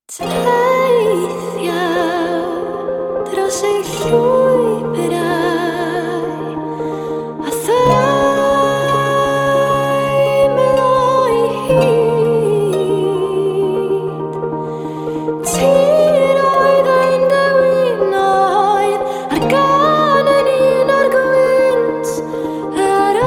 Teithio dros ei llwybrau a thaim o'i hyd. Tir oedd ein dewinoedd ar gan yn un o'r gwynt yr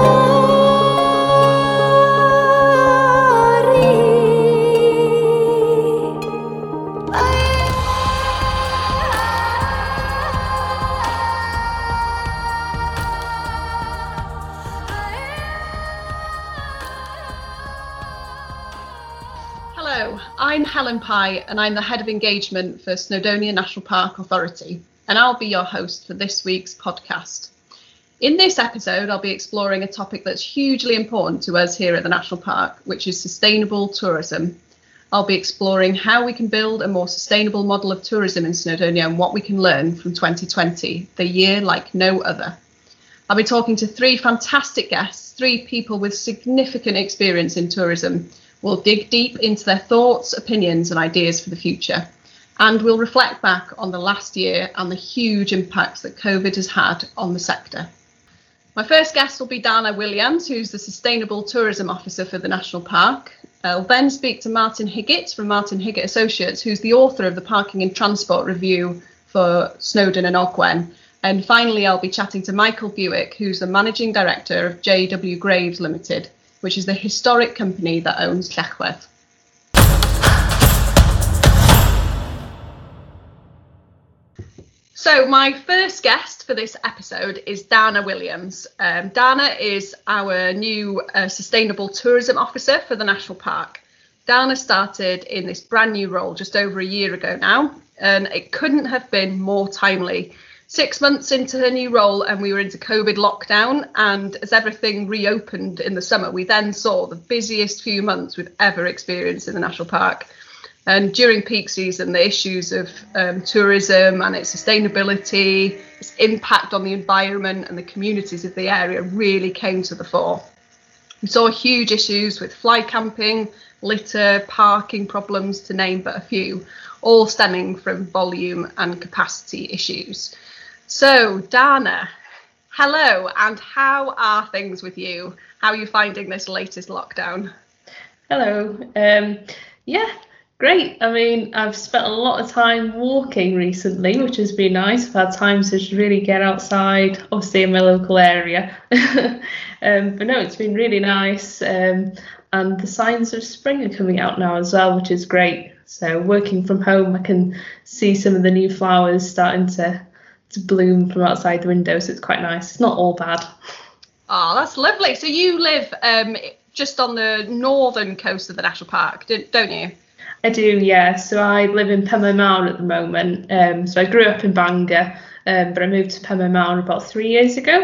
Hello, I'm Helen Pye and I'm the Head of Engagement for Snowdonia National Park Authority, and I'll be your host for this week's podcast. In this episode, I'll be exploring a topic that's hugely important to us here at the National Park, which is sustainable tourism. I'll be exploring how we can build a more sustainable model of tourism in Snowdonia and what we can learn from 2020, the year like no other. I'll be talking to three fantastic guests, three people with significant experience in tourism. We'll dig deep into their thoughts, opinions and ideas for the future. And we'll reflect back on the last year and the huge impacts that COVID has had on the sector. My first guest will be Dana Williams, who's the Sustainable Tourism Officer for the National Park. I'll then speak to Martin Higgett from Martin Higgett Associates, who's the author of the Parking and Transport Review for Snowdon and Ogwen. And finally, I'll be chatting to Michael Buick, who's the Managing Director of J.W. Graves Limited, which is the historic company that owns Llechwedd. So my first guest for this episode is Dana Williams. Dana is our new Sustainable Tourism Officer for the National Park. Dana started in this brand new role just over a year ago now, and it couldn't have been more timely. 6 months into her new role and we were into COVID lockdown, and as everything reopened in the summer, we then saw the busiest few months we've ever experienced in the National Park. And during peak season, the issues of tourism and its sustainability, its impact on the environment and the communities of the area really came to the fore. We saw huge issues with fly camping, litter, parking problems, to name but a few, all stemming from volume and capacity issues. So, Dana, hello, and how are things with you? How are you finding this latest lockdown? Hello. Yeah, great. I mean, I've spent a lot of time walking recently, which has been nice. I've had time to really get outside, obviously in my local area. But no, it's been really nice. And the signs of spring are coming out now as well, which is great. So working from home, I can see some of the new flowers starting to bloom from outside the window, so it's quite nice. It's not all bad. Oh, that's lovely. So you live just on the northern coast of the National Park, don't you? I do, yeah. So I live in Penmaen Mawr at the moment. So I grew up in Bangor, but I moved to Penmaen Mawr about 3 years ago.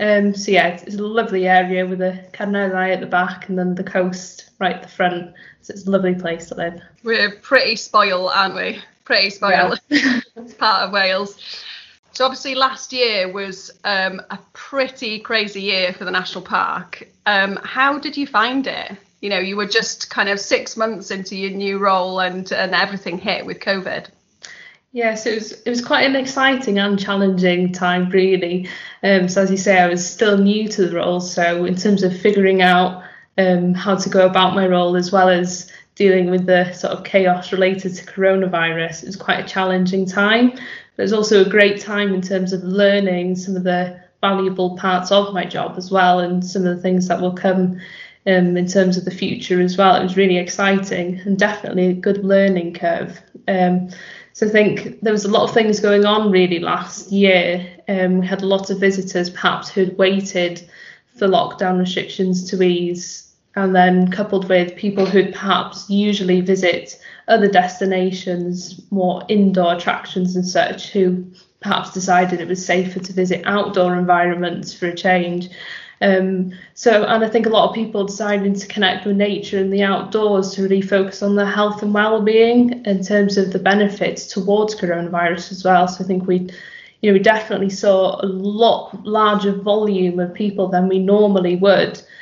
So yeah, it's a lovely area with a Carnarvon at the back and then the coast right at the front. So it's a lovely place to live. We're pretty spoiled, aren't we? Pretty spoiled. Yeah. It's part of Wales. So obviously last year was a pretty crazy year for the National Park. How did you find it? You know, you were just kind of 6 months into your new role and everything hit with COVID. Yes, it was quite an exciting and challenging time, really. So as you say, I was still new to the role. So in terms of figuring out how to go about my role, as well as dealing with the sort of chaos related to coronavirus, it was quite a challenging time. But it was also a great time in terms of learning some of the valuable parts of my job as well, and some of the things that will come in terms of the future as well. It was really exciting and definitely a good learning curve. So I think there was a lot of things going on really last year. We had a lot of visitors perhaps who'd waited for lockdown restrictions to ease, and then coupled with people who'd perhaps usually visit other destinations, more indoor attractions and such, who perhaps decided it was safer to visit outdoor environments for a change. And I think a lot of people deciding to connect with nature and the outdoors to really focus on their health and well-being in terms of the benefits towards coronavirus as well. So I think we definitely saw a lot larger volume of people than we normally would.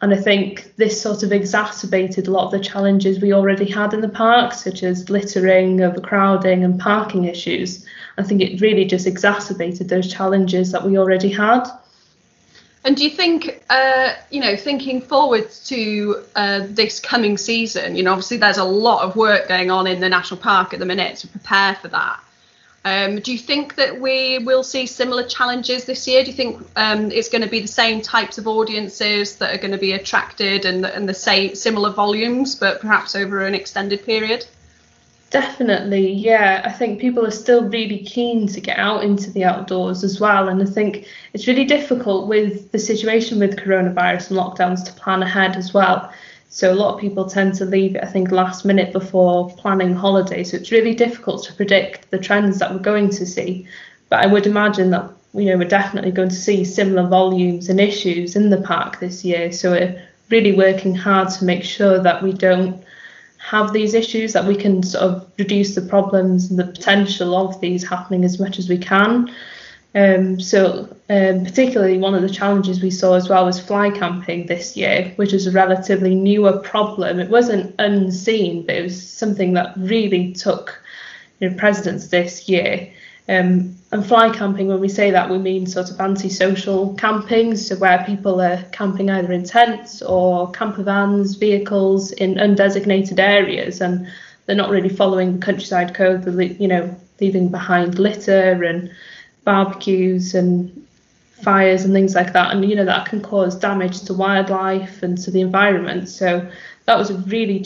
And I think this sort of exacerbated a lot of the challenges we already had in the park, such as littering, overcrowding and parking issues. I think it really just exacerbated those challenges that we already had. And do you think, thinking forward to this coming season, obviously there's a lot of work going on in the national park at the minute to prepare for that. Do you think that we will see similar challenges this year? Do you think it's going to be the same types of audiences that are going to be attracted and the same similar volumes, but perhaps over an extended period? Definitely, yeah. I think people are still really keen to get out into the outdoors as well. And I think it's really difficult with the situation with coronavirus and lockdowns to plan ahead as well. So a lot of people tend to leave it, I think, last minute before planning holidays. So it's really difficult to predict the trends that we're going to see. But I would imagine that, we're definitely going to see similar volumes and issues in the park this year. So we're really working hard to make sure that we don't have these issues, that we can sort of reduce the problems and the potential of these happening as much as we can. Particularly one of the challenges we saw as well was fly camping this year, which is a relatively newer problem. It wasn't unseen, but it was something that really took precedence this year. And fly camping, when we say that, we mean sort of antisocial camping, so where people are camping either in tents or camper vans, vehicles in undesignated areas, and they're not really following the countryside code, leaving behind litter and barbecues and fires and things like that, and that can cause damage to wildlife and to the environment. So that was a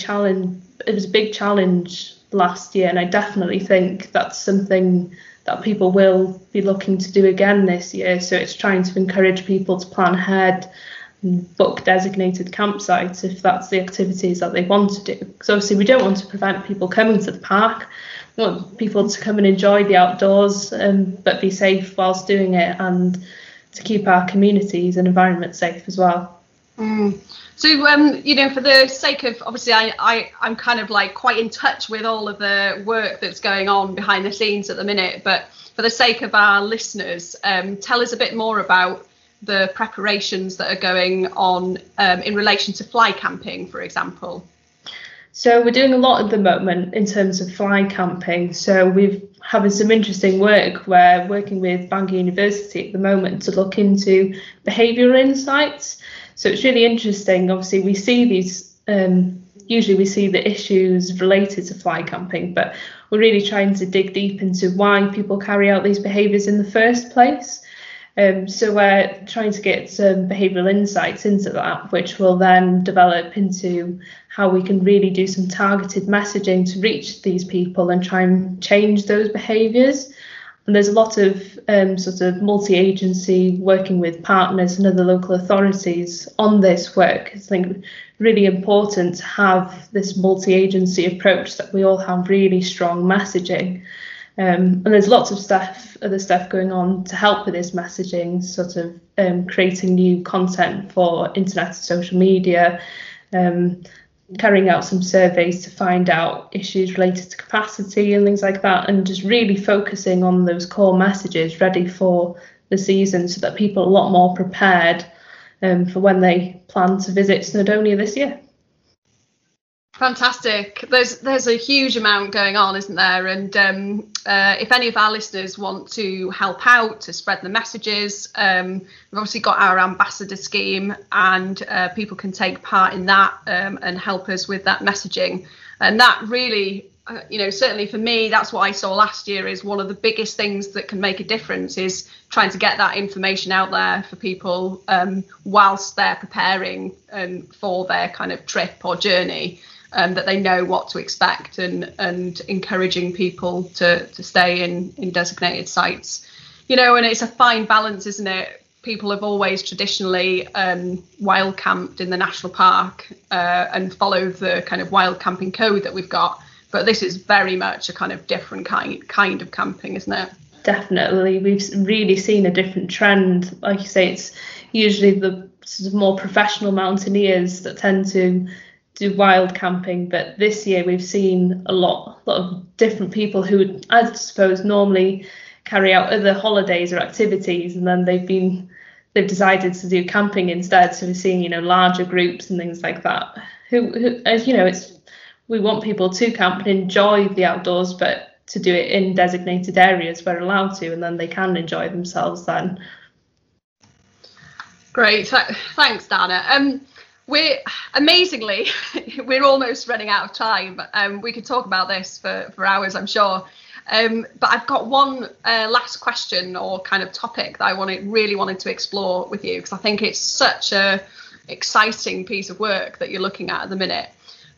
big challenge last year, and I definitely think that's something that people will be looking to do again this year. So it's trying to encourage people to plan ahead and book designated campsites if that's the activities that they want to do. Because obviously we don't want to prevent people coming to the park. We want people to come and enjoy the outdoors, but be safe whilst doing it, and to keep our communities and environment safe as well. So, for the sake of, obviously, I'm kind of like quite in touch with all of the work that's going on behind the scenes at the minute, but for the sake of our listeners, tell us a bit more about the preparations that are going on in relation to fly camping, for example. So we're doing a lot at the moment in terms of fly camping. So we've having some interesting work. We're working with Bangor University at the moment to look into behavioural insights. So it's really interesting. Obviously, we see these, usually we see the issues related to fly camping, but we're really trying to dig deep into why people carry out these behaviours in the first place. So we're trying to get some behavioural insights into that, which will then develop into how we can really do some targeted messaging to reach these people and try and change those behaviours. And there's a lot of sort of multi-agency working with partners and other local authorities on this work. I think really important to have this multi-agency approach, that we all have really strong messaging. And there's lots of other stuff going on to help with this messaging, sort of creating new content for internet and social media, carrying out some surveys to find out issues related to capacity and things like that, and just really focusing on those core messages ready for the season, so that people are a lot more prepared for when they plan to visit Snowdonia this year. Fantastic. There's a huge amount going on, isn't there? And if any of our listeners want to help out to spread the messages, we've obviously got our ambassador scheme, and people can take part in that and help us with that messaging. And that really, certainly for me, that's what I saw last year, is one of the biggest things that can make a difference is trying to get that information out there for people whilst they're preparing for their kind of trip or journey. That they know what to expect, and encouraging people to stay in designated sites, and it's a fine balance, isn't it? People have always traditionally wild camped in the national park and followed the kind of wild camping code that we've got, but this is very much a kind of different kind of camping, isn't it? Definitely, we've really seen a different trend. Like you say, it's usually the sort of more professional mountaineers that tend to do wild camping, but this year we've seen a lot of different people who would, I suppose, normally carry out other holidays or activities, and then they've they've decided to do camping instead. So we're seeing, you know, larger groups and things like that. Who as you know, we want people to camp and enjoy the outdoors, but to do it in designated areas where allowed to, and then they can enjoy themselves then. Great, thanks, Dana. We're amazingly, we're almost running out of time. We could talk about this for hours, I'm sure. But I've got one last question or kind of topic that I really wanted to explore with you, because I think it's such a exciting piece of work that you're looking at the minute.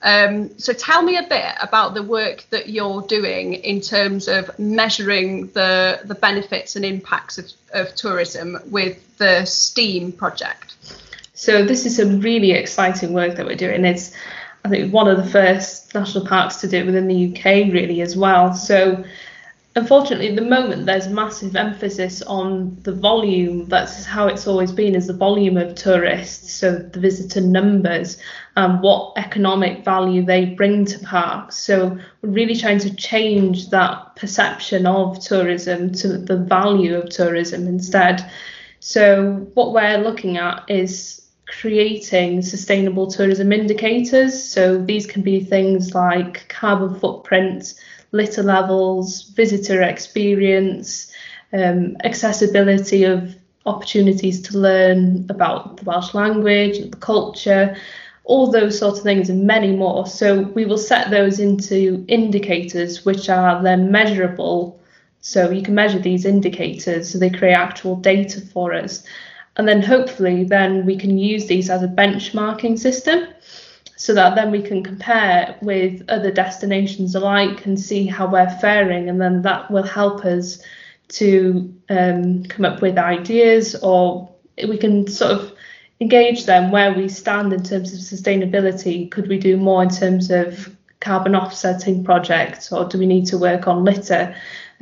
So tell me a bit about the work that you're doing in terms of measuring the benefits and impacts of tourism with the STEAM project. So this is some really exciting work that we're doing. It's, I think, one of the first national parks to do it within the UK really as well. So unfortunately, at the moment, there's massive emphasis on the volume. That's how it's always been, is the volume of tourists, so the visitor numbers and what economic value they bring to parks. So we're really trying to change that perception of tourism to the value of tourism instead. So what we're looking at is creating sustainable tourism indicators. So these can be things like carbon footprint, litter levels, visitor experience, accessibility of opportunities to learn about the Welsh language, the culture, all those sorts of things and many more. So we will set those into indicators which are then measurable. So you can measure these indicators so they create actual data for us. And then hopefully then we can use these as a benchmarking system, so that then we can compare with other destinations alike and see how we're faring, and then that will help us to come up with ideas, or we can sort of engage them where we stand in terms of sustainability. Could we do more in terms of carbon offsetting projects, or do we need to work on litter?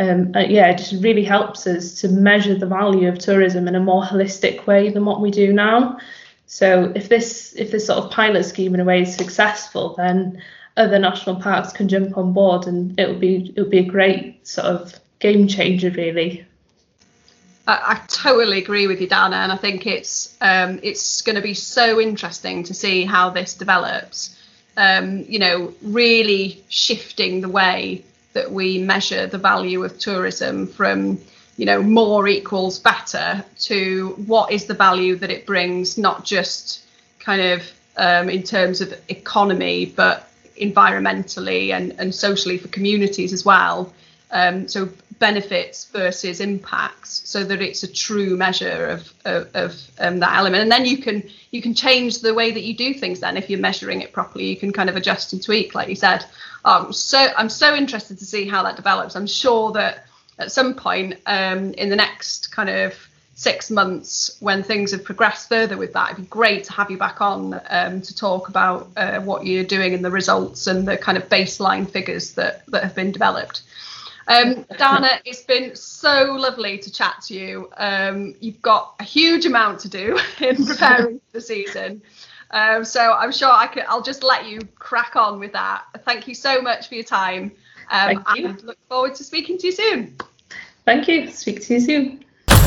It just really helps us to measure the value of tourism in a more holistic way than what we do now. So if this sort of pilot scheme in a way is successful, then other national parks can jump on board, and it'll be a great sort of game changer, really. I totally agree with you, Dana, and I think it's going to be so interesting to see how this develops. Really shifting the way that we measure the value of tourism from, more equals better to what is the value that it brings, not just kind of in terms of economy, but environmentally and socially for communities as well. So benefits versus impacts, so that it's a true measure of that element. And then you can change the way that you do things. Then, if you're measuring it properly, you can kind of adjust and tweak, like you said. I'm so interested to see how that develops. I'm sure that at some point in the next kind of 6 months, when things have progressed further with that, it'd be great to have you back on to talk about what you're doing and the results and the kind of baseline figures that have been developed. Dana, it's been so lovely to chat to you. You've got a huge amount to do in preparing for the season. So I'm sure I'll just let you crack on with that. Thank you so much for your time. Thank you. And look forward to speaking to you soon. Thank you. Speak to you soon.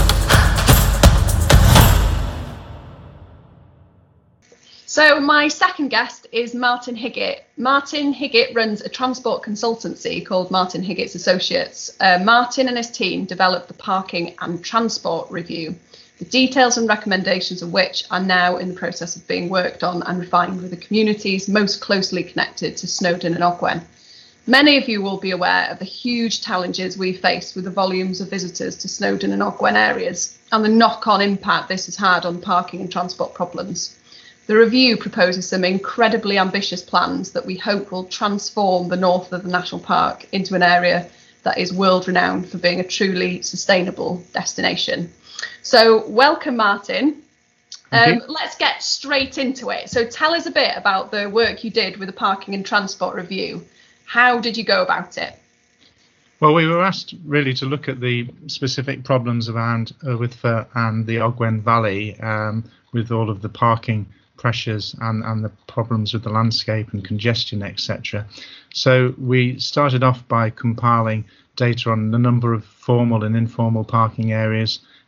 So my second guest is Martin Higgett. Martin Higgett runs a transport consultancy called Martin Higgett's Associates. Martin and his team developed the Parking and Transport Review, the details and recommendations of which are now in the process of being worked on and refined with the communities most closely connected to Snowdon and Ogwen. Many of you will be aware of the huge challenges we face with the volumes of visitors to Snowdon and Ogwen areas and the knock-on impact this has had on parking and transport problems. The review proposes some incredibly ambitious plans that we hope will transform the north of the national park into an area that is world renowned for being a truly sustainable destination. So welcome, Martin. Let's get straight into it. So tell us a bit about the work you did with the Parking and Transport Review. How did you go about it? Well, we were asked really to look at the specific problems around Wyddfa and the Ogwen Valley with all of the parking pressures and the problems with the landscape and congestion, etc. So we started off by compiling data on the number of formal and informal parking areas,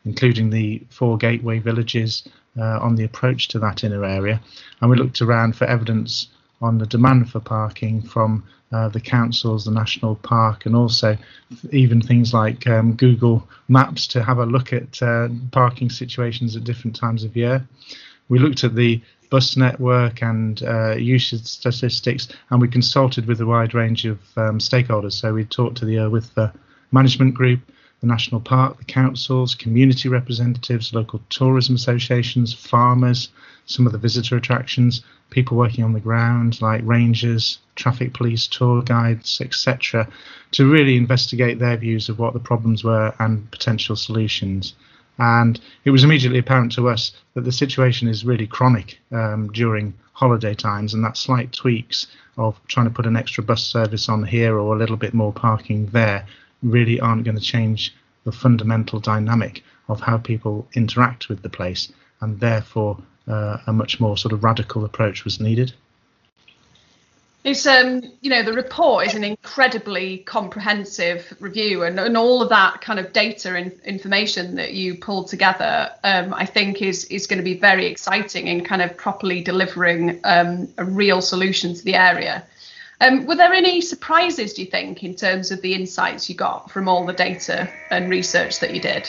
including the 4 gateway villages on the approach to that inner area. And we looked around for evidence on the demand for parking from the councils, the national park, and also even things like Google Maps to have a look at parking situations at different times of year. We looked at the bus network and usage statistics, and we consulted with a wide range of stakeholders. So we talked to the Urwithfa Management Group, the National Park, the councils, community representatives, local tourism associations, farmers, some of the visitor attractions, people working on the ground like rangers, traffic police, tour guides, etc., to really investigate their views of what the problems were and potential solutions. And it was immediately apparent to us that the situation is really chronic during holiday times, and that slight tweaks of trying to put an extra bus service on here or a little bit more parking there really aren't going to change the fundamental dynamic of how people interact with the place, and therefore a much more sort of radical approach was needed. It's the report is an incredibly comprehensive review, and all of that kind of data and information that you pulled together, I think is going to be very exciting in kind of properly delivering a real solution to the area. Were there any surprises, do you think, in terms of the insights you got from all the data and research that you did?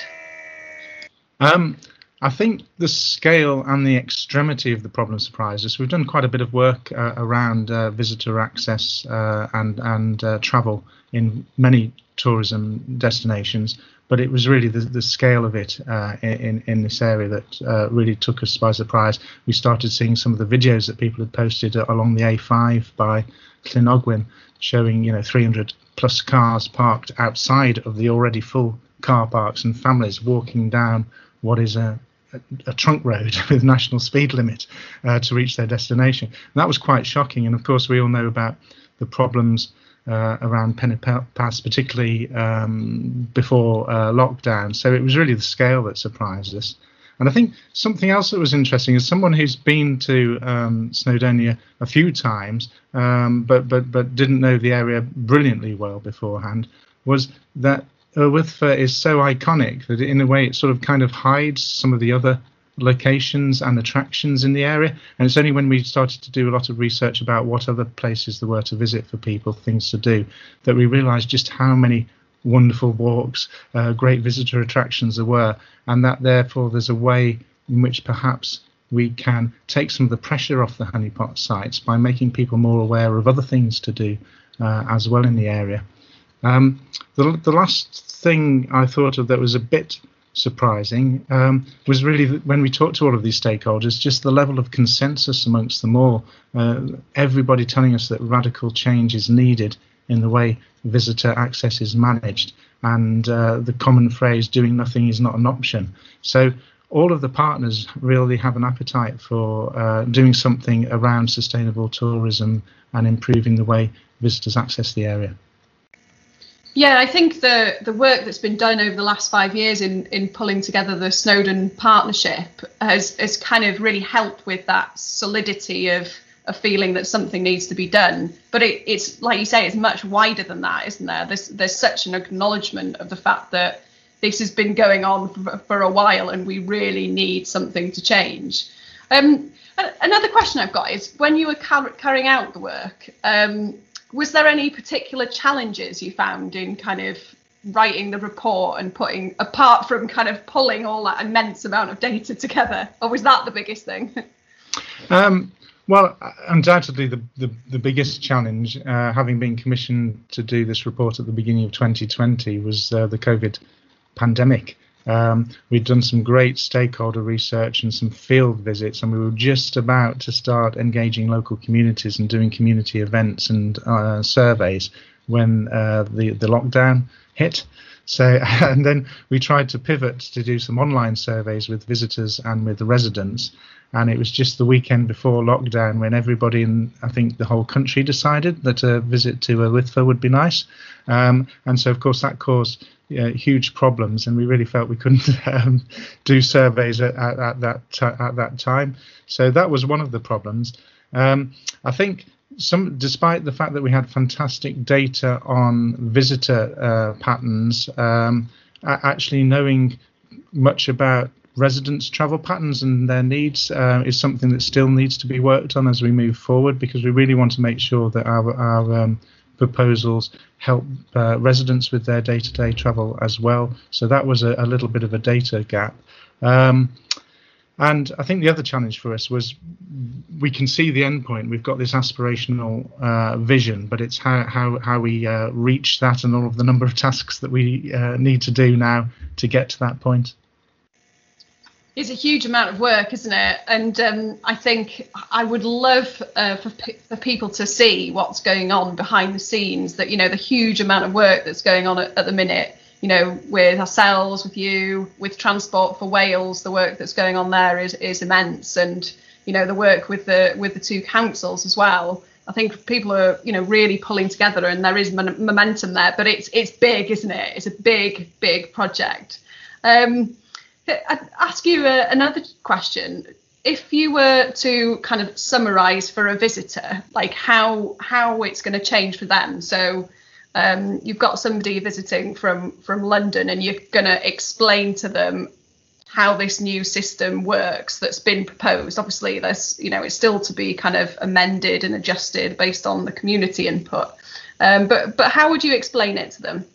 I think the scale and the extremity of the problem surprised us. We've done quite a bit of work around visitor access and travel in many tourism destinations, but it was really the scale of it in this area that really took us by surprise. We started seeing some of the videos that people had posted along the A5 by Llyn showing 300 plus cars parked outside of the already full car parks and families walking down what is a trunk road with national speed limit to reach their destination. And that was quite shocking. And of course, we all know about the problems around Pen y Pass, particularly before lockdown. So it was really the scale that surprised us. And I think something else that was interesting, as someone who's been to Snowdonia a few times, but didn't know the area brilliantly well beforehand, was that Urwithfa is so iconic that in a way it sort of kind of hides some of the other locations and attractions in the area. And it's only when we started to do a lot of research about what other places there were to visit for people, things to do, that we realised just how many wonderful walks, great visitor attractions there were, and that therefore there's a way in which perhaps we can take some of the pressure off the honeypot sites by making people more aware of other things to do as well in the area. The last thing I thought of that was a bit surprising was really that when we talked to all of these stakeholders, just the level of consensus amongst them all, everybody telling us that radical change is needed in the way visitor access is managed, and the common phrase, doing nothing is not an option. So all of the partners really have an appetite for doing something around sustainable tourism and improving the way visitors access the area. Yeah, I think the work that's been done over the last 5 years in pulling together the Snowdon partnership has kind of really helped with that solidity of a feeling that something needs to be done. But it's like you say, it's much wider than that, isn't there? There's such an acknowledgement of the fact that this has been going on for a while and we really need something to change. Another question I've got is, when you were carrying out the work, was there any particular challenges you found in kind of writing the report and putting, apart from kind of pulling all that immense amount of data together, or was that the biggest thing? Well, undoubtedly the biggest challenge, having been commissioned to do this report at the beginning of 2020, was the COVID pandemic. We'd done some great stakeholder research and some field visits, and we were just about to start engaging local communities and doing community events and surveys when the lockdown hit. So, and then we tried to pivot to do some online surveys with visitors and with the residents. And it was just the weekend before lockdown when everybody in, I think, the whole country decided that a visit to Urwithfa would be nice. And so, of course, that caused huge problems, and we really felt we couldn't do surveys at that time. So that was one of the problems. I think despite the fact that we had fantastic data on visitor patterns, actually knowing much about residents' travel patterns and their needs is something that still needs to be worked on as we move forward, because we really want to make sure that our proposals help residents with their day-to-day travel as well. So that was a little bit of a data gap. And I think the other challenge for us was we can see the end point. We've got this aspirational vision, but it's how we reach that and all of the number of tasks that we need to do now to get to that point. It's a huge amount of work, isn't it? And I think I would love for people to see what's going on behind the scenes, that, the huge amount of work that's going on at the minute, with ourselves, with you, with Transport for Wales. The work that's going on there is immense, and the work with the two councils as well. I think people are really pulling together, and there is momentum there. But it's big, isn't it? It's a big project. I'd ask you another question. If you were to kind of summarise for a visitor, like how it's going to change for them. So you've got somebody visiting from London, and you're going to explain to them how this new system works that's been proposed. Obviously, there's it's still to be kind of amended and adjusted based on the community input. But how would you explain it to them?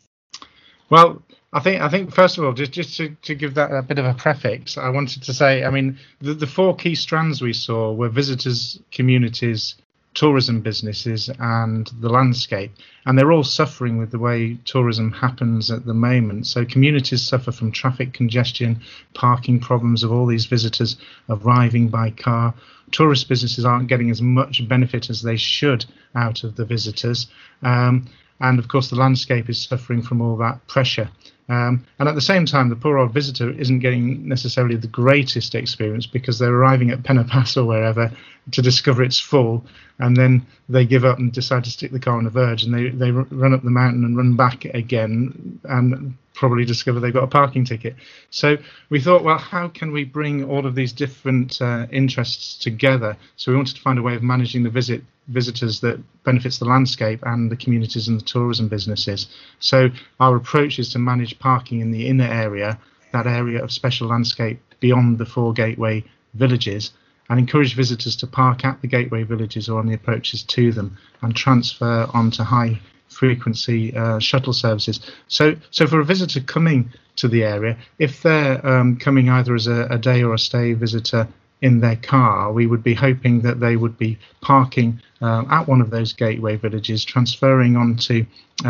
Well, I think first of all, just to give that a bit of a prefix, I wanted to say, I mean, the four key strands we saw were visitors, communities, tourism businesses and the landscape, and they're all suffering with the way tourism happens at the moment. So communities suffer from traffic congestion, parking problems of all these visitors arriving by car. Tourist businesses aren't getting as much benefit as they should out of the visitors, and of course the landscape is suffering from all that pressure. And at the same time, the poor old visitor isn't getting necessarily the greatest experience, because they're arriving at Pen y Pass or wherever to discover it's full, and then they give up and decide to stick the car on the verge, and they run up the mountain and run back again and probably discover they've got a parking ticket. So we thought, well, how can we bring all of these different interests together? So we wanted to find a way of managing the visitors that benefits the landscape and the communities and the tourism businesses. So our approach is to manage parking in the inner area, that area of special landscape beyond the 4 gateway villages, and encourage visitors to park at the gateway villages or on the approaches to them, and transfer onto high frequency shuttle services. So for a visitor coming to the area, if they're coming either as a day or a stay visitor in their car, we would be hoping that they would be parking at one of those gateway villages, transferring onto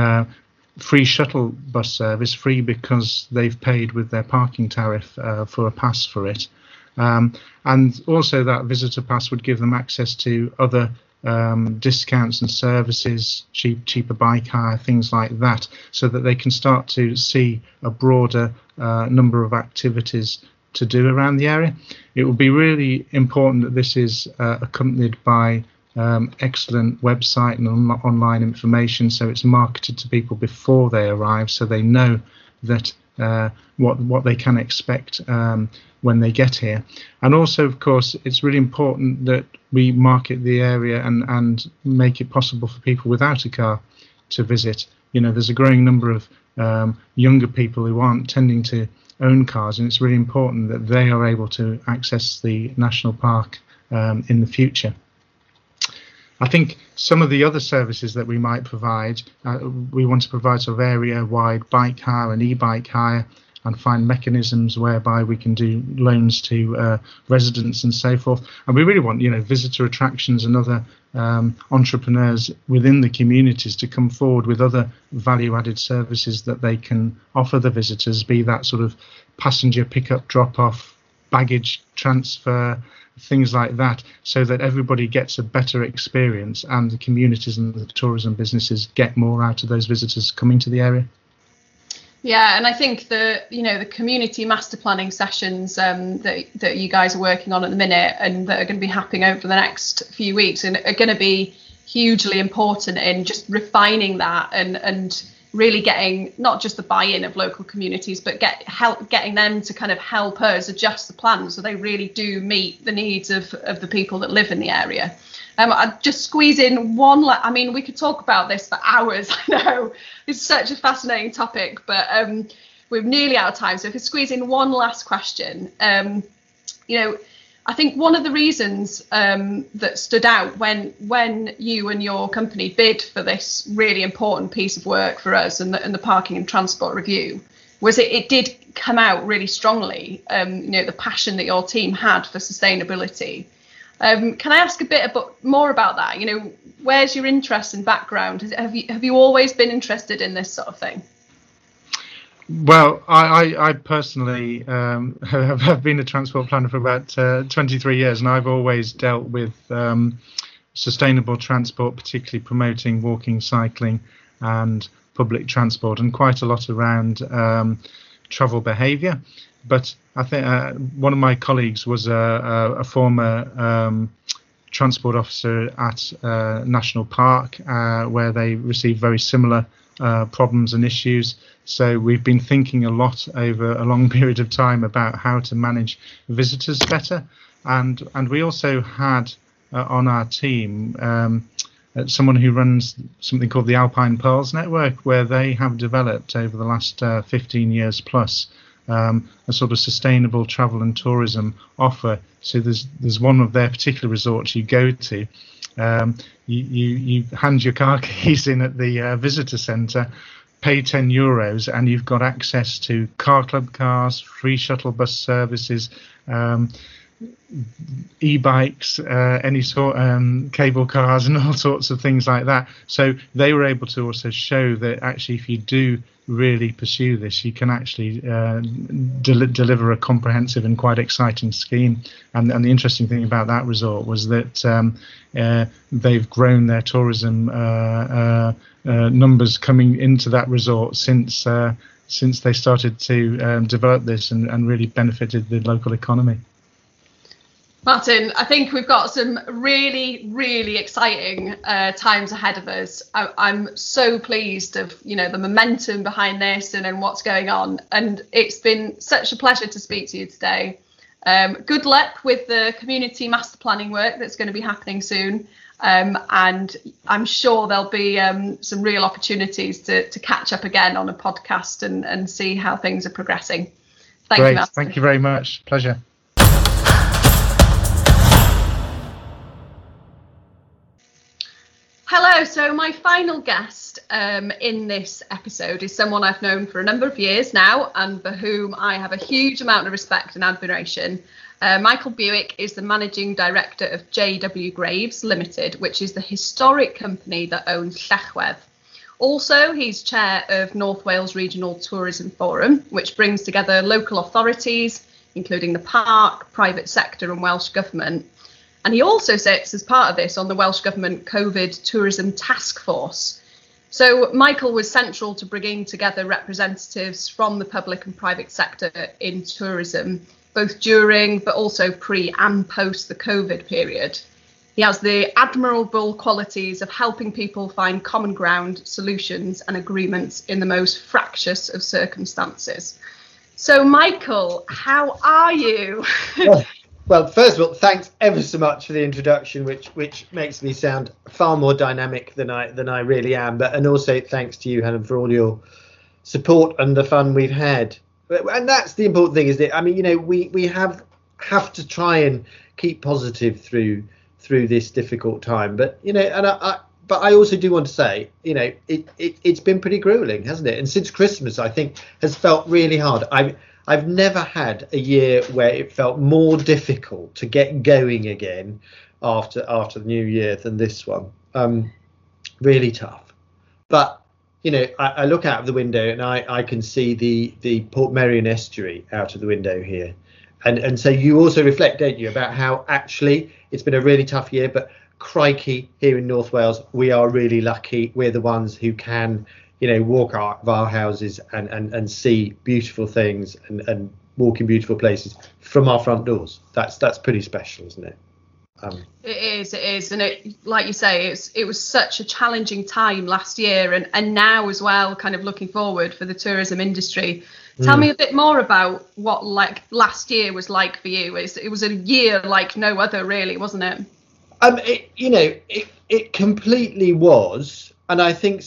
free shuttle bus service, free because they've paid with their parking tariff for a pass for it. And also that visitor pass would give them access to other discounts and services, cheaper bike hire, things like that, so that they can start to see a broader number of activities to do around the area. It will be really important that this is accompanied by excellent website and online information, so it's marketed to people before they arrive, so they know that what they can expect when they get here. And also, of course, it's really important that we market the area and make it possible for people without a car to visit. There's a growing number of younger people who aren't tending to own cars, and it's really important that they are able to access the national park in the future. I think some of the other services that we might provide, we want to provide sort of area-wide bike hire and e-bike hire, and find mechanisms whereby we can do loans to residents and so forth. And we really want, visitor attractions and other entrepreneurs within the communities to come forward with other value-added services that they can offer the visitors, be that sort of passenger pickup, drop-off, baggage transfer, things like that, so that everybody gets a better experience and the communities and the tourism businesses get more out of those visitors coming to the area. Yeah, and I think the community master planning sessions that you guys are working on at the minute, and that are going to be happening over the next few weeks, and are going to be hugely important in just refining that and really getting not just the buy-in of local communities, but getting them to kind of help us adjust the plan so they really do meet the needs of the people that live in the area. I'd just squeeze in one. We could talk about this for hours. I know it's such a fascinating topic, but we're nearly out of time, so if we squeeze in one last question, I think one of the reasons that stood out when you and your company bid for this really important piece of work for us and the Parking and Transport Review was it did come out really strongly, the passion that your team had for sustainability. Can I ask a bit more about that? Where's your interest and background? Have you always been interested in this sort of thing? Well, I personally have been a transport planner for about 23 years, and I've always dealt with sustainable transport, particularly promoting walking, cycling and public transport, and quite a lot around travel behaviour. But I think one of my colleagues was a former transport officer at National Park, where they received very similar problems and issues. So we've been thinking a lot over a long period of time about how to manage visitors better. And we also had on our team someone who runs something called the Alpine Pearls Network, where they have developed over the last 15 years plus a sort of sustainable travel and tourism offer. So there's one of their particular resorts you go to. You hand your car keys in at the visitor centre, pay €10, and you've got access to car club cars, free shuttle bus services, e-bikes, any sort, cable cars, and all sorts of things like that. So they were able to also show that actually, if you do really pursue this, you can actually deliver a comprehensive and quite exciting scheme. And the interesting thing about that resort was that they've grown their tourism numbers coming into that resort since they started to develop this and really benefited the local economy. Martin, I think we've got some really, really exciting times ahead of us. I'm so pleased of, the momentum behind this and what's going on. And it's been such a pleasure to speak to you today. Good luck with the community master planning work that's going to be happening soon. And I'm sure there'll be some real opportunities to catch up again on a podcast and see how things are progressing. Thank you, Martin. Thank you very much. Pleasure. Hello, so my final guest in this episode is someone I've known for a number of years now and for whom I have a huge amount of respect and admiration. Michael Buick is the Managing Director of JW Graves Limited, which is the historic company that owns Llechwedd. Also, he's chair of North Wales Regional Tourism Forum, which brings together local authorities, including the park, private sector and Welsh Government. And he also sits as part of this on the Welsh Government COVID Tourism Task Force. So Michael was central to bringing together representatives from the public and private sector in tourism, both during but also pre and post the COVID period. He has the admirable qualities of helping people find common ground, solutions and agreements in the most fractious of circumstances. So Michael, how are you? Well, first of all, thanks ever so much for the introduction, which makes me sound far more dynamic than I really am. And also thanks to you, Helen, for all your support and the fun we've had. And that's the important thing, isn't it? We have to try and keep positive through this difficult time. But but I also do want to say, it's been pretty grueling, hasn't it? And since Christmas, I think, has felt really hard. I've never had a year where it felt more difficult to get going again after the new year than this one. Really tough. But, I look out of the window and I can see the Port Merion estuary out of the window here. And so you also reflect, don't you, about how actually it's been a really tough year, but crikey, here in North Wales, we are really lucky. We're the ones who can walk out of our houses and see beautiful things and walk in beautiful places from our front doors. That's pretty special, isn't it? It is. And it, like you say, it was such a challenging time last year and now as well, kind of looking forward for the tourism industry. Tell me a bit more about what last year was like for you. It was a year like no other, really, wasn't it? It completely was. And I think some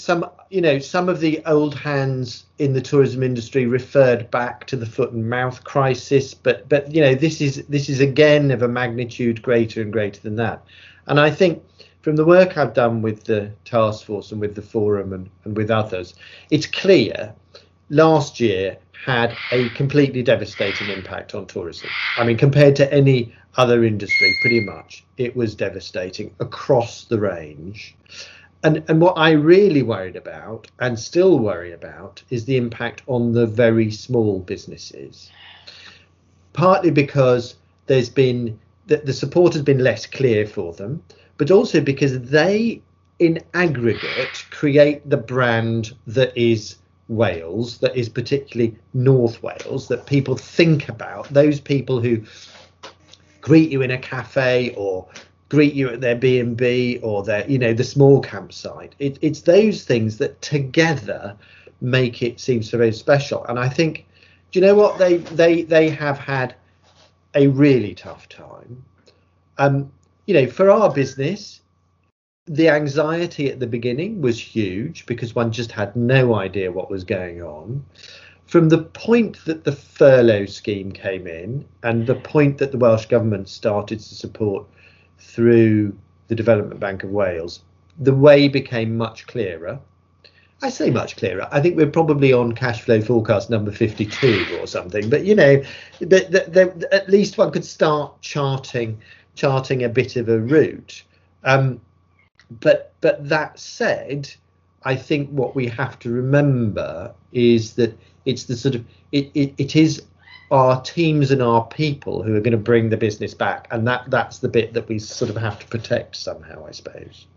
some of the old hands in the tourism industry referred back to the foot and mouth crisis, but this is again of a magnitude greater and greater than that. And I think from the work I've done with the task force and with the forum and with others, it's clear last year had a completely devastating impact on tourism. I mean, compared to any other industry, pretty much it was devastating across the range. And what I really worried about and still worry about is the impact on the very small businesses, partly because there's been the support has been less clear for them, but also because they in aggregate create the brand that is Wales, that is particularly North Wales, that people think about, those people who greet you in a cafe or greet you at their B&B or their, the small campsite. It's those things that together make it seem so very special. And I think, do you know what, they have had a really tough time. For our business, the anxiety at the beginning was huge because one just had no idea what was going on. From the point that the furlough scheme came in and the point that the Welsh Government started to support through the Development Bank of Wales, the way became much clearer. I say much clearer. I think we're probably on cash flow forecast number 52 or something. But, at least one could start charting a bit of a route. But that said, I think what we have to remember is that it's the sort of it is our teams and our people who are going to bring the business back, and that's the bit that we sort of have to protect somehow, I suppose.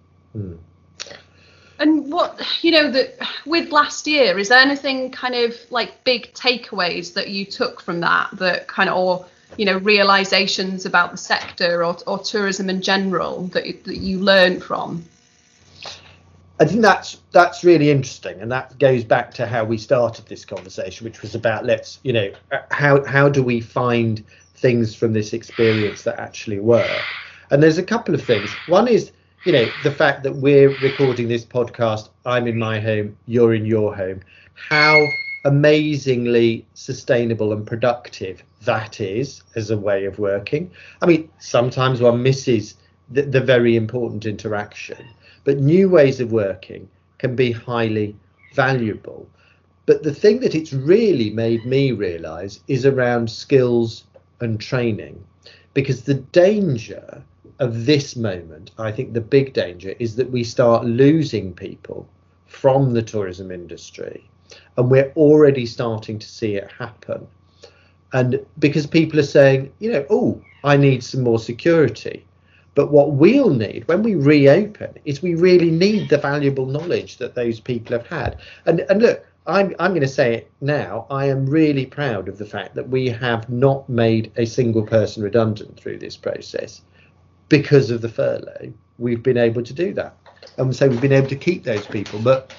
And what with last year, is there anything kind of like big takeaways that you took from that kind of, or realizations about the sector or tourism in general that you learned from? I think that's really interesting, and that goes back to how we started this conversation, which was about how do we find things from this experience that actually work. And there's a couple of things. One is the fact that we're recording this podcast, I'm in my home, you're in your home, how amazingly sustainable and productive that is as a way of working. I mean, sometimes one misses the very important interaction, but new ways of working can be highly valuable. But the thing that it's really made me realise is around skills and training, because the danger of this moment, I think the big danger, is that we start losing people from the tourism industry, and we're already starting to see it happen. And because people are saying, I need some more security. But what we'll need when we reopen is we really need the valuable knowledge that those people have had. And look, I'm going to say it now. I am really proud of the fact that we have not made a single person redundant through this process. Because of the furlough, we've been able to do that. And so we've been able to keep those people. But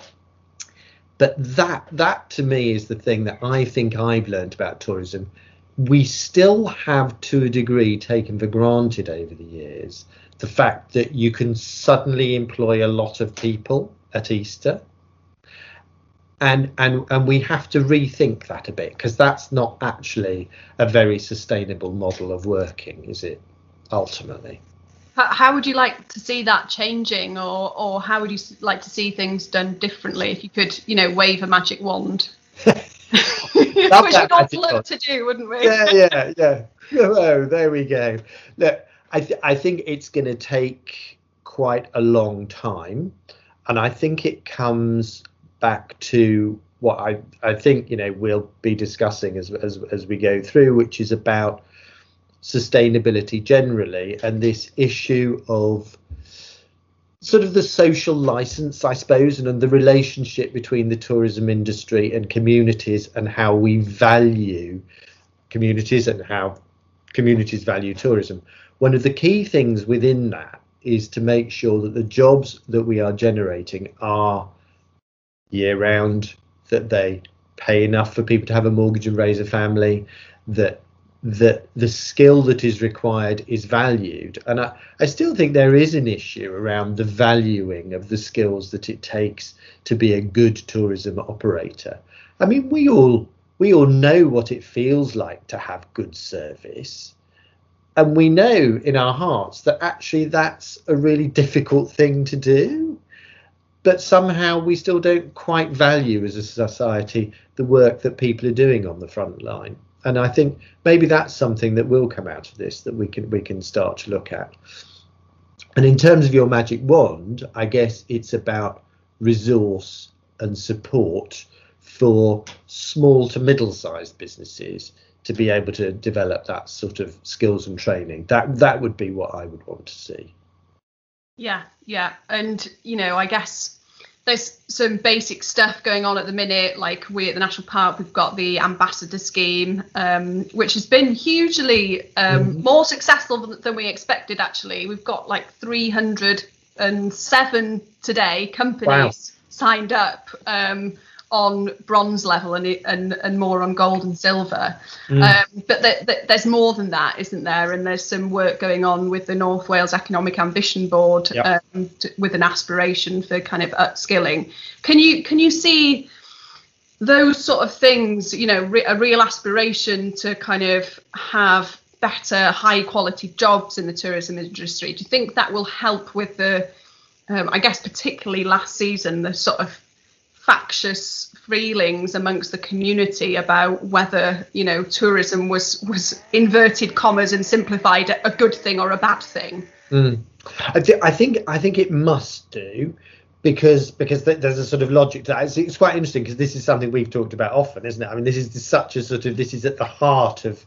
that to me is the thing that I think I've learned about tourism. We still have, to a degree, taken for granted over the years the fact that you can suddenly employ a lot of people at Easter. And we have to rethink that a bit, because that's not actually a very sustainable model of working, is it, ultimately? How would you like to see that changing, or how would you like to see things done differently if you could, wave a magic wand? Which we'd all love to do, wouldn't we? Yeah. Oh, there we go. Look, I think it's going to take quite a long time, and I think it comes back to what I think we'll be discussing as we go through, which is about sustainability generally, and this issue of sort of the social license, I suppose, and the relationship between the tourism industry and communities, and how we value communities and how communities value tourism. One of the key things within that is to make sure that the jobs that we are generating are year round, that they pay enough for people to have a mortgage and raise a family, that that the skill that is required is valued. And I still think there is an issue around the valuing of the skills that it takes to be a good tourism operator. I mean, we all know what it feels like to have good service. And we know in our hearts that actually that's a really difficult thing to do. But somehow we still don't quite value as a society the work that people are doing on the front line. And I think maybe that's something that will come out of this, that we can start to look at. And in terms of your magic wand, I guess it's about resource and support for small to middle-sized businesses to be able to develop that sort of skills and training. That would be what I would want to see. Yeah. And, I guess there's some basic stuff going on at the minute. Like we at the National Park, we've got the Ambassador Scheme, which has been hugely more successful than we expected, actually. We've got like 307 today companies signed up on bronze level and more on gold and silver. But there's more than that, isn't there? And there's some work going on with the North Wales Economic Ambition Board with an aspiration for kind of upskilling. Can you see those sort of things, a real aspiration to kind of have better, high quality jobs in the tourism industry? Do you think that will help with the, I guess particularly last season, the sort of factious feelings amongst the community about whether tourism was inverted commas and simplified a good thing or a bad thing? I think it must do, because there's a sort of logic to that. It's quite interesting because this is something we've talked about often, isn't it? I mean, this is such a sort of, this is at the heart of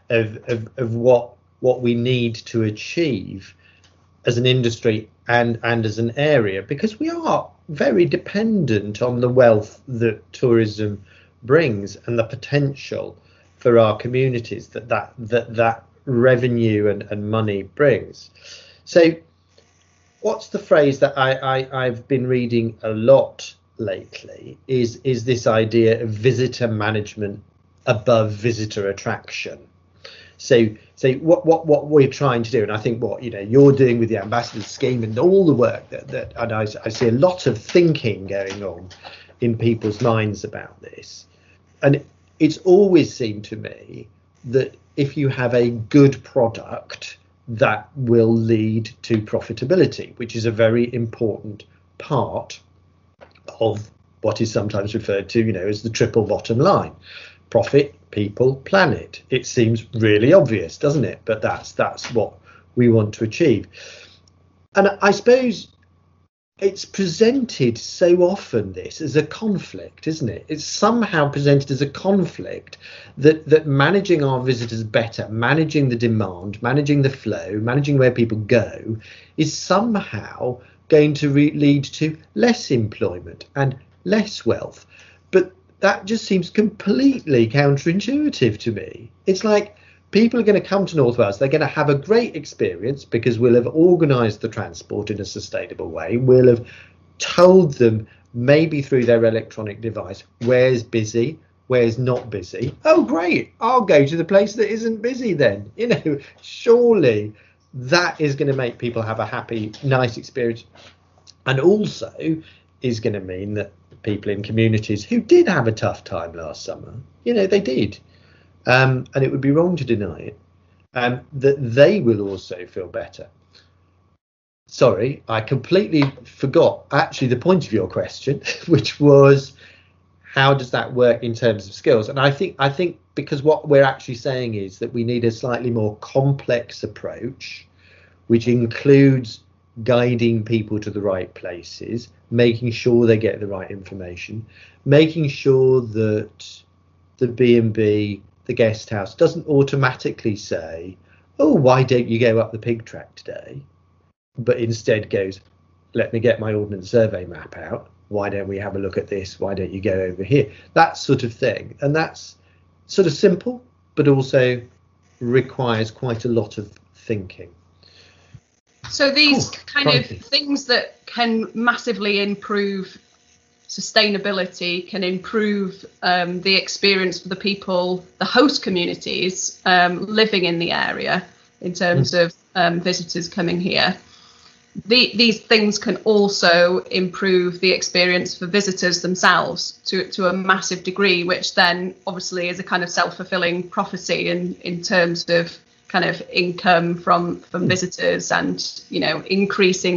what we need to achieve as an industry and as an area, because we are very dependent on the wealth that tourism brings and the potential for our communities that revenue and money brings. So what's the phrase that I've been reading a lot lately is this idea of visitor management above visitor attraction. So what we're trying to do, and I think what you're doing with the Ambassador Scheme and all the work that and I see a lot of thinking going on in people's minds about this, and it's always seemed to me that if you have a good product, that will lead to profitability, which is a very important part of what is sometimes referred to as the triple bottom line: profit, people, planet. It seems really obvious, doesn't it? But that's what we want to achieve. And I suppose it's presented so often this as a conflict, isn't it? It's somehow presented as a conflict that managing our visitors better, managing the demand, managing the flow, managing where people go is somehow going to lead to less employment and less wealth. But that just seems completely counterintuitive to me. It's like people are going to come to North Wales, they're going to have a great experience because we'll have organised the transport in a sustainable way. We'll have told them, maybe through their electronic device, where's busy, where's not busy. Oh, great, I'll go to the place that isn't busy then. Surely that is going to make people have a happy, nice experience. And also is going to mean that people in communities who did have a tough time last summer, they did, and it would be wrong to deny it, that they will also feel better. Sorry, I completely forgot actually the point of your question, which was how does that work in terms of skills? And I think because what we're actually saying is that we need a slightly more complex approach, which includes guiding people to the right places, making sure they get the right information, making sure that the B&B, the guest house, doesn't automatically say, oh, why don't you go up the pig track today? But instead goes, let me get my Ordnance Survey map out. Why don't we have a look at this? Why don't you go over here? That sort of thing. And that's sort of simple, but also requires quite a lot of thinking. So these kind of things that can massively improve sustainability can improve the experience for the people, the host communities living in the area in terms of visitors coming here. These things can also improve the experience for visitors themselves to a massive degree, which then obviously is a kind of self-fulfilling prophecy in terms of kind of income from visitors, and increasing,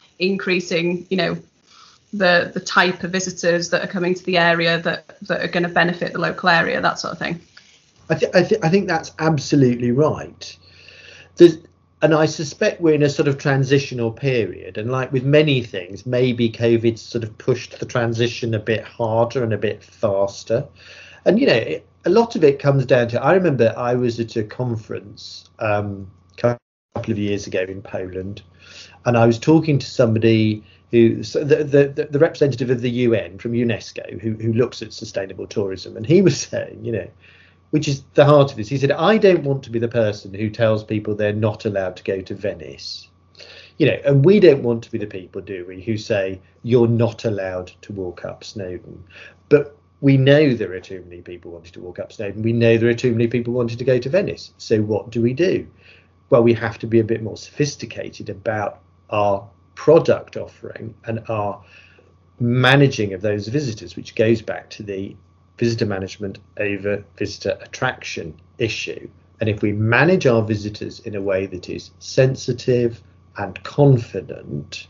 the type of visitors that are coming to the area that are going to benefit the local area, that sort of thing. I think that's absolutely right. And I suspect we're in a sort of transitional period, and like with many things, maybe COVID sort of pushed the transition a bit harder and a bit faster. And a lot of it comes down to, I remember I was at a conference a couple of years ago in Poland, and I was talking to somebody who, the representative of the UN from UNESCO, who looks at sustainable tourism, and he was saying, which is the heart of this. He said, I don't want to be the person who tells people they're not allowed to go to Venice. And we don't want to be the people, do we, who say you're not allowed to walk up Snowdon. But we know there are too many people wanting to walk up Snowdon. We know there are too many people wanting to go to Venice. So what do? Well, we have to be a bit more sophisticated about our product offering and our managing of those visitors, which goes back to the visitor management over visitor attraction issue. And if we manage our visitors in a way that is sensitive and confident,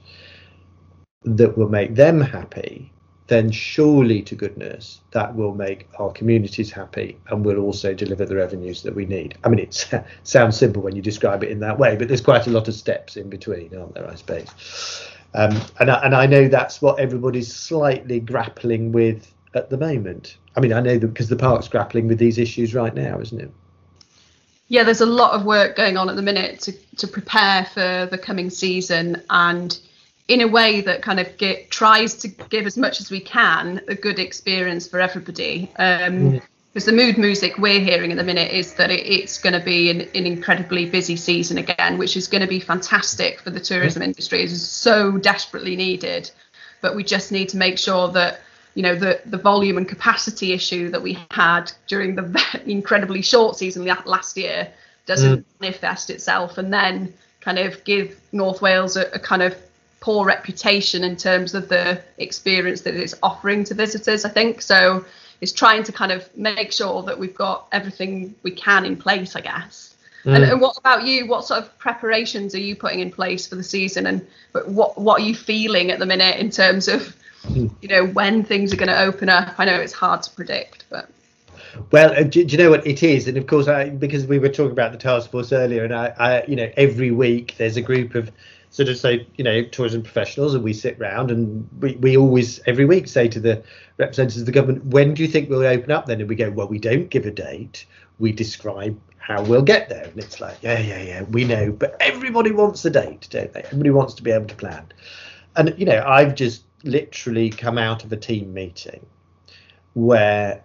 that will make them happy, then surely to goodness that will make our communities happy and will also deliver the revenues that we need. I mean, it sounds simple when you describe it in that way, but there's quite a lot of steps in between, aren't there, I suppose. And I know that's what everybody's slightly grappling with at the moment. I mean, I know that because the park's grappling with these issues right now, isn't it? Yeah, there's a lot of work going on at the minute to prepare for the coming season, and in a way that kind of tries to give as much as we can a good experience for everybody. Because the mood music we're hearing at the minute is that it's going to be an incredibly busy season again, which is going to be fantastic for the tourism industry. It is so desperately needed, but we just need to make sure that the volume and capacity issue that we had during the incredibly short season last year doesn't manifest itself and then kind of give North Wales a kind of poor reputation in terms of the experience that it's offering to visitors, I think. So it's trying to kind of make sure that we've got everything we can in place, I guess. And what about you? What sort of preparations are you putting in place for the season, and what are you feeling at the minute in terms of when things are going to open up? I know it's hard to predict, but well, do you know what it is? And of course, because we were talking about the task force earlier, and I every week there's a group of sort of tourism professionals, and we sit round and we always every week say to the representatives of the government, when do you think we'll open up then? And we go, well, we don't give a date, we describe how we'll get there. And it's like, yeah, we know, but everybody wants a date, don't they? Everybody wants to be able to plan. And I've just literally come out of a team meeting where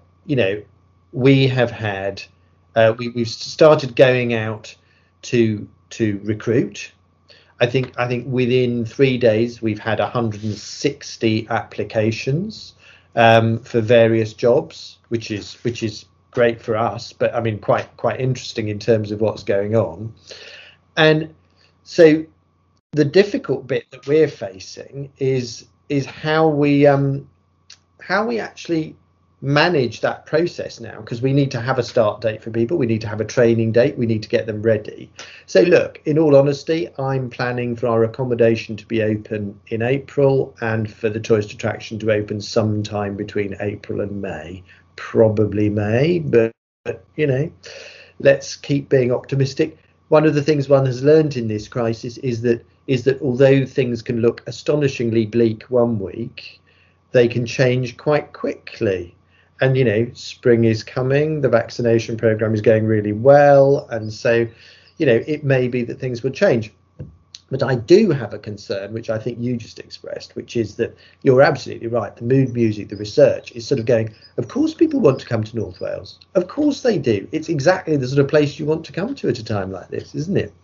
we have had we've started going out to recruit. I think within 3 days we've had 160 applications for various jobs, which is great for us, but I mean quite interesting in terms of what's going on. And so the difficult bit that we're facing is how we actually manage that process now, because we need to have a start date for people, we need to have a training date, we need to get them ready. So look, in all honesty, I'm planning for our accommodation to be open in April and for the tourist attraction to open sometime between April and May, probably May, but let's keep being optimistic. One of the things one has learned in this crisis is that although things can look astonishingly bleak one week, they can change quite quickly. And spring is coming, the vaccination program is going really well, and so it may be that things will change. But I do have a concern, which I think you just expressed, which is that you're absolutely right. The mood music, the research is sort of going, of course people want to come to North Wales, of course they do. It's exactly the sort of place you want to come to at a time like this, isn't it,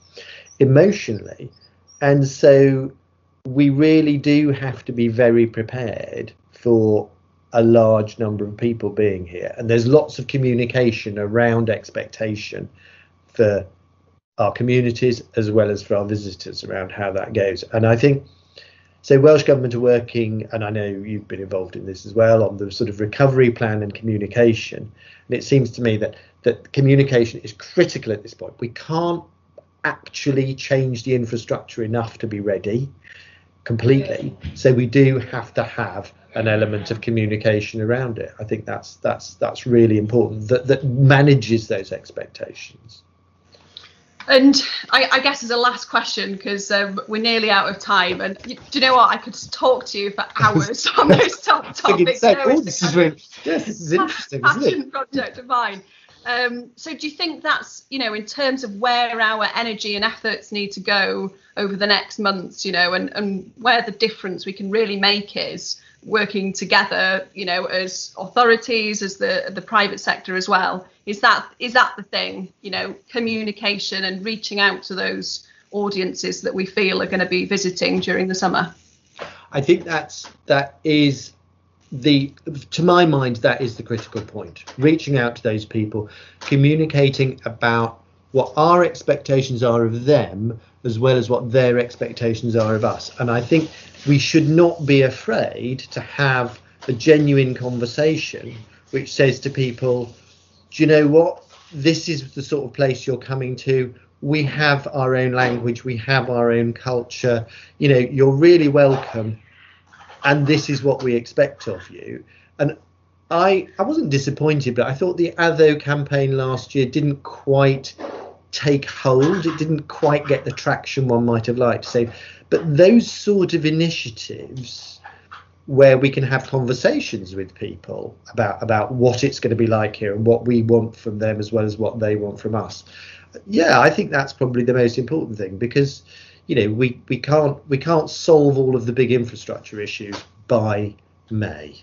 emotionally? And so we really do have to be very prepared for a large number of people being here, and there's lots of communication around expectation for our communities as well as for our visitors around how that goes. And I think, so Welsh Government are working, and I know you've been involved in this as well, on the sort of recovery plan and communication. And it seems to me that communication is critical at this point. We can't actually change the infrastructure enough to be ready completely. So we do have to have an element of communication around it. I think that's really important, that manages those expectations. And I guess as a last question, because we're nearly out of time, and do you know what? I could talk to you for hours on this topics. This is interesting, passion isn't it? project of mine. So do you think that's, in terms of where our energy and efforts need to go over the next months, and where the difference we can really make is working together, as authorities, as the private sector as well? Is that the thing, communication and reaching out to those audiences that we feel are going to be visiting during the summer? I think that is to my mind, that is the critical point. Reaching out to those people, communicating about what our expectations are of them, as well as what their expectations are of us. And I think we should not be afraid to have a genuine conversation which says to people, do you know what? This is the sort of place you're coming to. We have our own language. We have our own culture. You're really welcome. And this is what we expect of you. And I wasn't disappointed, but I thought the Addo campaign last year didn't quite take hold. It didn't quite get the traction one might have liked to say. But those sort of initiatives where we can have conversations with people about what it's going to be like here and what we want from them as well as what they want from us. Yeah, I think that's probably the most important thing, because we can't solve all of the big infrastructure issues by May.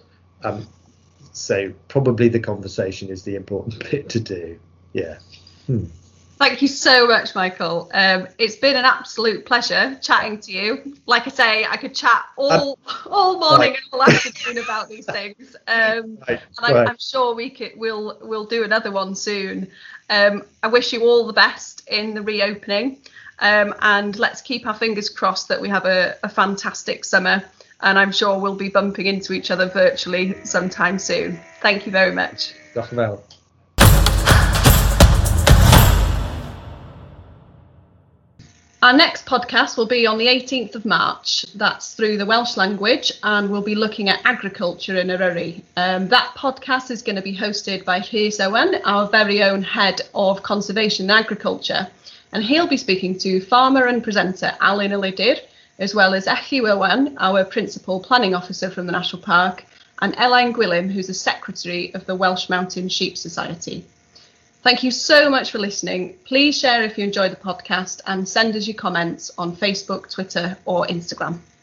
So probably the conversation is the important bit to do. Yeah. Thank you so much, Michael. It's been an absolute pleasure chatting to you. Like I say, I could chat all morning and all afternoon about these things. I'm sure we'll do another one soon. I wish you all the best in the reopening. And let's keep our fingers crossed that we have a fantastic summer. And I'm sure we'll be bumping into each other virtually sometime soon. Thank you very much. Dankjewel. Our next podcast will be on the 18th of March. That's through the Welsh language, and we'll be looking at agriculture in Eryri. That podcast is going to be hosted by Rhys Owen, our very own head of conservation and agriculture, and he'll be speaking to farmer and presenter Alun Elidir, as well as Echiw Owen, our principal planning officer from the National Park, and Elaine Gwilym, who's the secretary of the Welsh Mountain Sheep Society. Thank you so much for listening. Please share if you enjoyed the podcast and send us your comments on Facebook, Twitter or Instagram.